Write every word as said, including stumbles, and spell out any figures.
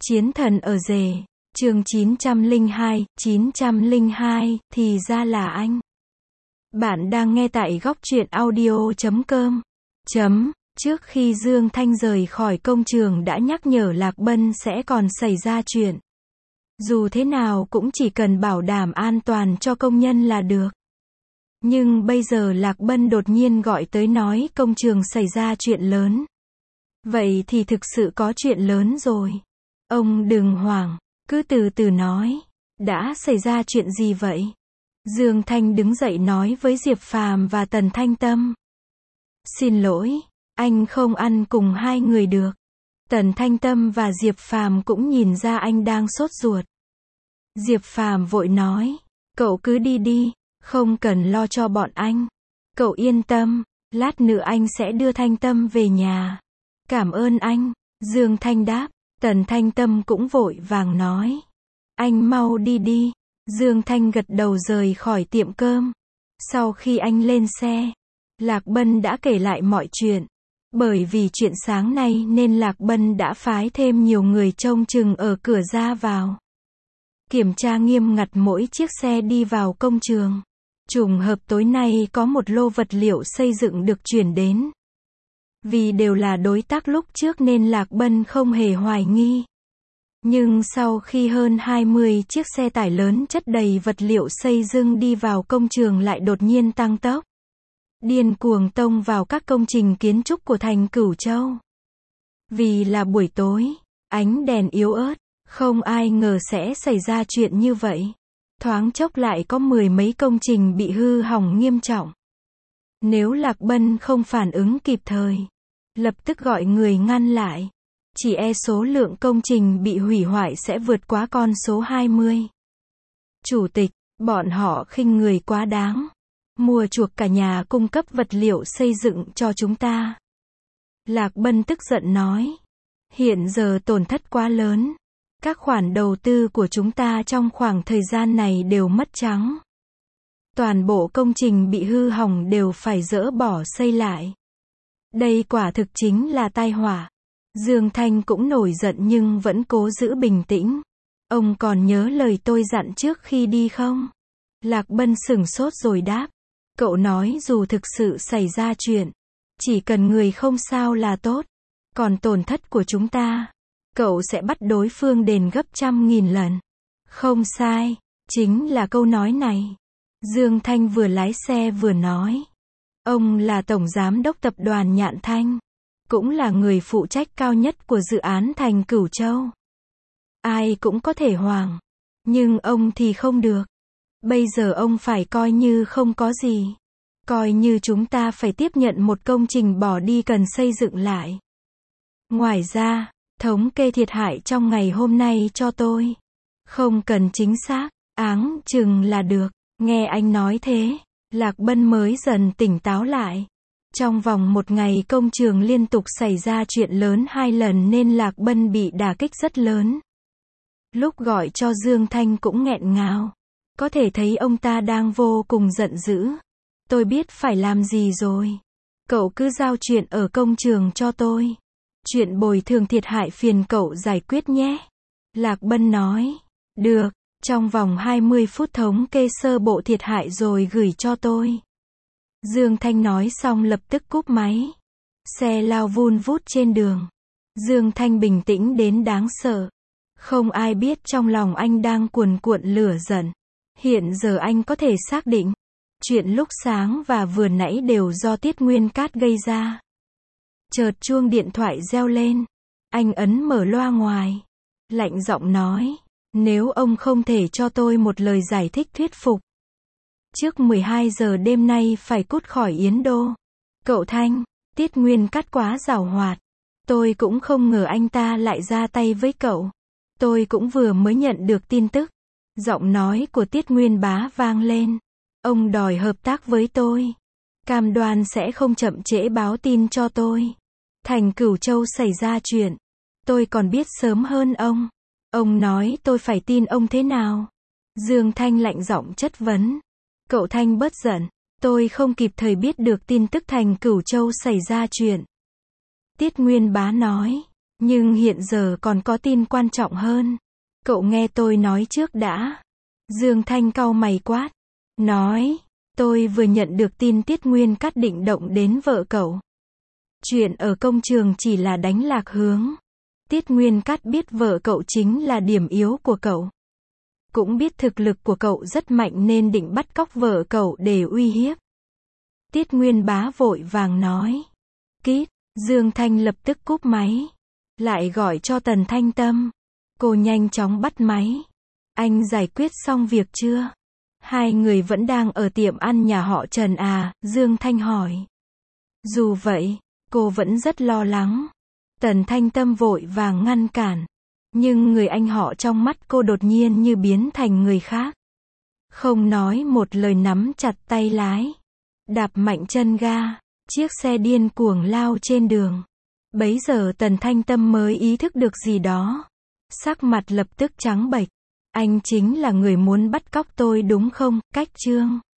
Chiến thần ở rể, chương chín trăm lẻ hai, chín trăm lẻ hai, thì ra là anh. Bạn đang nghe tại góc truyện audio chấm com. Chấm, trước khi Dương Thanh rời khỏi công trường đã nhắc nhở Lạc Bân sẽ còn xảy ra chuyện. Dù thế nào cũng chỉ cần bảo đảm an toàn cho công nhân là được. Nhưng bây giờ Lạc Bân đột nhiên gọi tới nói công trường xảy ra chuyện lớn. Vậy thì thực sự có chuyện lớn rồi. Ông đừng hoảng, cứ từ từ nói. Đã xảy ra chuyện gì vậy? Dương Thanh đứng dậy nói với Diệp Phàm và Tần Thanh Tâm. Xin lỗi, anh không ăn cùng hai người được. Tần Thanh Tâm và Diệp Phàm cũng nhìn ra anh đang sốt ruột. Diệp Phàm vội nói, cậu cứ đi đi, không cần lo cho bọn anh. Cậu yên tâm, lát nữa anh sẽ đưa Thanh Tâm về nhà. Cảm ơn anh, Dương Thanh đáp. Tần Thanh Tâm cũng vội vàng nói, anh mau đi đi. Dương Thanh gật đầu rời khỏi tiệm cơm. Sau khi anh lên xe, Lạc Bân đã kể lại mọi chuyện. Bởi vì chuyện sáng nay nên Lạc Bân đã phái thêm nhiều người trông chừng ở cửa ra vào. Kiểm tra nghiêm ngặt mỗi chiếc xe đi vào công trường. Trùng hợp tối nay có một lô vật liệu xây dựng được chuyển đến. Vì đều là đối tác lúc trước nên Lạc Bân không hề hoài nghi. Nhưng sau khi hơn hai mươi chiếc xe tải lớn chất đầy vật liệu xây dựng đi vào công trường lại đột nhiên tăng tốc. Điên cuồng tông vào các công trình kiến trúc của thành Cửu Châu. Vì là buổi tối, ánh đèn yếu ớt, không ai ngờ sẽ xảy ra chuyện như vậy. Thoáng chốc lại có mười mấy công trình bị hư hỏng nghiêm trọng. Nếu Lạc Bân không phản ứng kịp thời, lập tức gọi người ngăn lại, chỉ e số lượng công trình bị hủy hoại sẽ vượt quá con số hai mươi. Chủ tịch, bọn họ khinh người quá đáng. Mua chuộc cả nhà cung cấp vật liệu xây dựng cho chúng ta. Lạc Bân tức giận nói. Hiện giờ tổn thất quá lớn. Các khoản đầu tư của chúng ta trong khoảng thời gian này đều mất trắng. Toàn bộ công trình bị hư hỏng đều phải dỡ bỏ xây lại. Đây quả thực chính là tai họa. Dương Thanh cũng nổi giận nhưng vẫn cố giữ bình tĩnh. Ông còn nhớ lời tôi dặn trước khi đi không? Lạc Bân sửng sốt rồi đáp. Cậu nói dù thực sự xảy ra chuyện, chỉ cần người không sao là tốt. Còn tổn thất của chúng ta, cậu sẽ bắt đối phương đền gấp trăm nghìn lần. Không sai, chính là câu nói này. Dương Thanh vừa lái xe vừa nói. Ông là Tổng Giám đốc Tập đoàn Nhạn Thanh, cũng là người phụ trách cao nhất của dự án thành Cửu Châu. Ai cũng có thể hoảng, nhưng ông thì không được. Bây giờ ông phải coi như không có gì. Coi như chúng ta phải tiếp nhận một công trình bỏ đi cần xây dựng lại. Ngoài ra, thống kê thiệt hại trong ngày hôm nay cho tôi. Không cần chính xác, áng chừng là được. Nghe anh nói thế, Lạc Bân mới dần tỉnh táo lại. Trong vòng một ngày công trường liên tục xảy ra chuyện lớn hai lần nên Lạc Bân bị đả kích rất lớn. Lúc gọi cho Dương Thanh cũng nghẹn ngào. Có thể thấy ông ta đang vô cùng giận dữ. Tôi biết phải làm gì rồi. Cậu cứ giao chuyện ở công trường cho tôi. Chuyện bồi thường thiệt hại phiền cậu giải quyết nhé. Lạc Bân nói. Được, trong vòng hai mươi phút thống kê sơ bộ thiệt hại rồi gửi cho tôi. Dương Thanh nói xong lập tức cúp máy. Xe lao vun vút trên đường. Dương Thanh bình tĩnh đến đáng sợ. Không ai biết trong lòng anh đang cuồn cuộn lửa giận. Hiện giờ anh có thể xác định, chuyện lúc sáng và vừa nãy đều do Tiết Nguyên Cát gây ra. Chợt chuông điện thoại reo lên. Anh ấn mở loa ngoài. Lạnh giọng nói, nếu ông không thể cho tôi một lời giải thích thuyết phục, trước mười hai giờ đêm nay phải cút khỏi Yến Đô. Cậu Thanh, Tiết Nguyên Cát quá giàu hoạt. Tôi cũng không ngờ anh ta lại ra tay với cậu. Tôi cũng vừa mới nhận được tin tức. Giọng nói của Tiết Nguyên Bá vang lên. Ông đòi hợp tác với tôi. Cam đoan sẽ không chậm trễ báo tin cho tôi. Thành Cửu Châu xảy ra chuyện. Tôi còn biết sớm hơn ông. Ông nói tôi phải tin ông thế nào? Dương Thanh lạnh giọng chất vấn. Cậu Thanh bớt giận. Tôi không kịp thời biết được tin tức Thành Cửu Châu xảy ra chuyện. Tiết Nguyên Bá nói. Nhưng hiện giờ còn có tin quan trọng hơn. Cậu nghe tôi nói trước đã. Dương Thanh cau mày quát. Nói, tôi vừa nhận được tin Tiết Nguyên Cát định động đến vợ cậu. Chuyện ở công trường chỉ là đánh lạc hướng. Tiết Nguyên Cát biết vợ cậu chính là điểm yếu của cậu. Cũng biết thực lực của cậu rất mạnh nên định bắt cóc vợ cậu để uy hiếp. Tiết Nguyên Bá vội vàng nói. Kít, Dương Thanh lập tức cúp máy. Lại gọi cho Tần Thanh Tâm. Cô nhanh chóng bắt máy. Anh giải quyết xong việc chưa? Hai người vẫn đang ở tiệm ăn nhà họ Trần à? Dương Thanh hỏi. Dù vậy, cô vẫn rất lo lắng. Tần Thanh Tâm vội vàng ngăn cản. Nhưng người anh họ trong mắt cô đột nhiên như biến thành người khác. Không nói một lời nắm chặt tay lái. Đạp mạnh chân ga. Chiếc xe điên cuồng lao trên đường. Bấy giờ Tần Thanh Tâm mới ý thức được gì đó. Sắc mặt lập tức trắng bệch. Anh chính là người muốn bắt cóc tôi đúng không, Cách Trương?